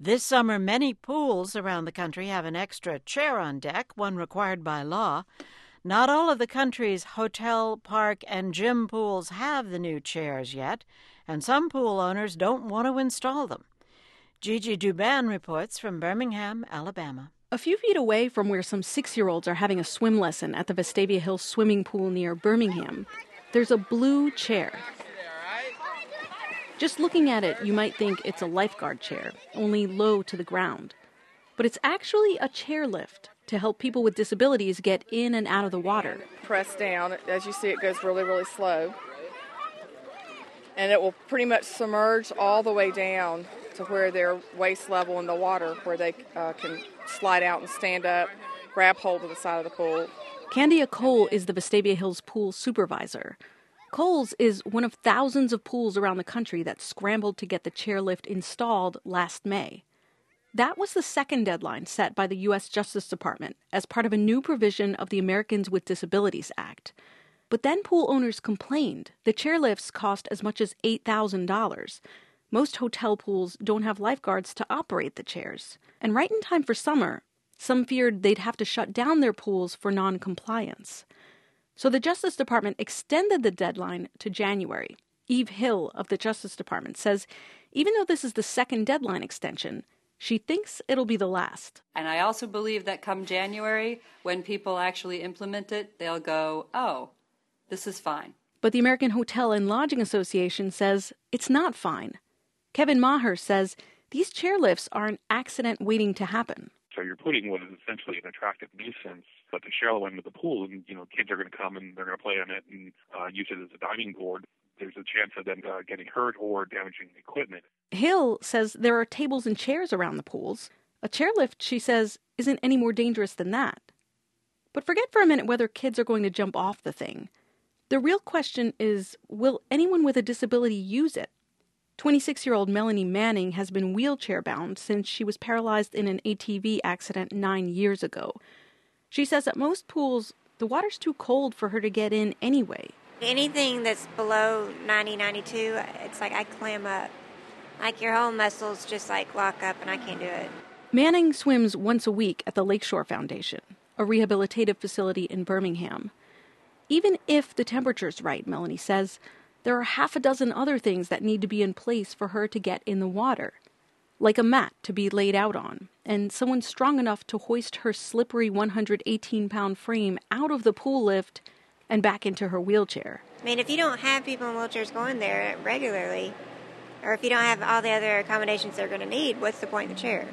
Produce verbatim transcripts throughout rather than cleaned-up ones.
This summer, many pools around the country have an extra chair on deck, one required by law. Not all of the country's hotel, park, and gym pools have the new chairs yet, and some pool owners don't want to install them. Gigi Douban reports from Birmingham, Alabama. A few feet away from where some six-year-olds are having a swim lesson at the Vestavia Hills swimming pool near Birmingham, there's a blue chair. Just looking at it, you might think it's a lifeguard chair, only low to the ground. But it's actually a chairlift to help people with disabilities get in and out of the water. Press down. As you see, it goes really, really slow. And it will pretty much submerge all the way down to where they're waist level in the water, where they uh, can slide out and stand up, grab hold of the side of the pool. Candia Cole is the Vestavia Hills pool supervisor. Cole's is one of thousands of pools around the country that scrambled to get the chairlift installed last May. That was the second deadline set by the U S Justice Department as part of a new provision of the Americans with Disabilities Act. But then pool owners complained. The chairlifts cost as much as eight thousand dollars. Most hotel pools don't have lifeguards to operate the chairs. And right in time for summer, some feared they'd have to shut down their pools for non-compliance. So the Justice Department extended the deadline to January. Eve Hill of the Justice Department says even though this is the second deadline extension, she thinks it'll be the last. And I also believe that come January, when people actually implement it, they'll go, oh, this is fine. But the American Hotel and Lodging Association says it's not fine. Kevin Maher says these chairlifts are an accident waiting to happen. So you're putting what is essentially an attractive nuisance at the shallow end of the pool, and you know kids are going to come and they're going to play on it and uh, use it as a diving board. There's a chance of them uh, getting hurt or damaging the equipment. Hill says there are tables and chairs around the pools. A chairlift, she says, isn't any more dangerous than that. But forget for a minute whether kids are going to jump off the thing. The real question is, will anyone with a disability use it? twenty-six-year-old Melanie Manning has been wheelchair-bound since she was paralyzed in an A T V accident nine years ago. She says at most pools, the water's too cold for her to get in anyway. Anything that's below ninety, ninety-two, it's like I clam up. Like your whole muscles just like lock up and I can't do it. Manning swims once a week at the Lakeshore Foundation, a rehabilitative facility in Birmingham. Even if the temperature's right, Melanie says, there are half a dozen other things that need to be in place for her to get in the water, like a mat to be laid out on, and someone strong enough to hoist her slippery one hundred eighteen pound frame out of the pool lift and back into her wheelchair. I mean, if you don't have people in wheelchairs going there regularly, or if you don't have all the other accommodations they're going to need, what's the point of the chair?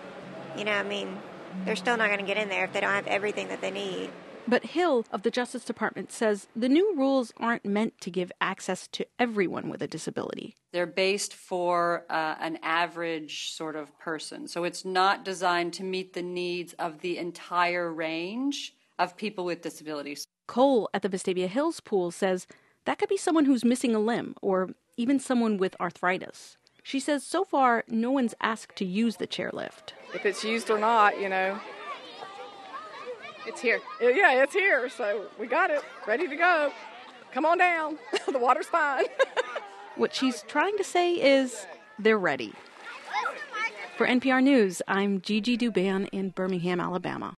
You know, I mean, they're still not going to get in there if they don't have everything that they need. But Hill of the Justice Department says the new rules aren't meant to give access to everyone with a disability. They're based for uh, an average sort of person. So it's not designed to meet the needs of the entire range of people with disabilities. Cole at the Vestavia Hills pool says that could be someone who's missing a limb or even someone with arthritis. She says so far no one's asked to use the chairlift. If it's used or not, you know, it's here. Yeah, it's here, so we got it. Ready to go. Come on down. The water's fine. What she's trying to say is they're ready. For N P R News, I'm Gigi Douban in Birmingham, Alabama.